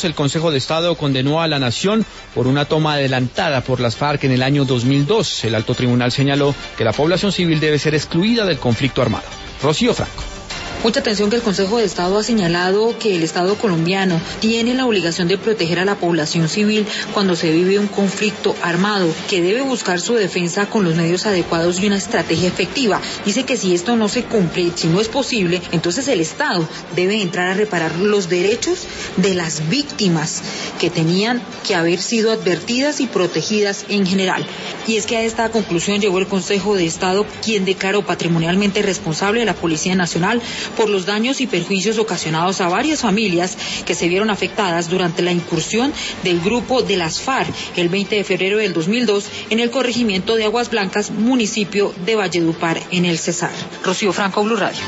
el Consejo de Estado condenó a la nación por una toma adelantada por las FARC en el año 2002. El alto tribunal señaló que la población civil debe ser excluida del conflicto armado. Rocío Franco. Mucha atención que el Consejo de Estado ha señalado que el Estado colombiano tiene la obligación de proteger a la población civil cuando se vive un conflicto armado, que debe buscar su defensa con los medios adecuados y una estrategia efectiva. Dice que si esto no se cumple, si no es posible, entonces el Estado debe entrar a reparar los derechos de las víctimas que tenían que haber sido advertidas y protegidas en general. Y es que a esta conclusión llegó el Consejo de Estado, quien declaró patrimonialmente responsable a la Policía Nacional por los daños y perjuicios ocasionados a varias familias que se vieron afectadas durante la incursión del grupo de las FARC el 20 de febrero del 2002 en el corregimiento de Aguas Blancas, municipio de Valledupar, en el Cesar. Rocío Franco, Blue Radio.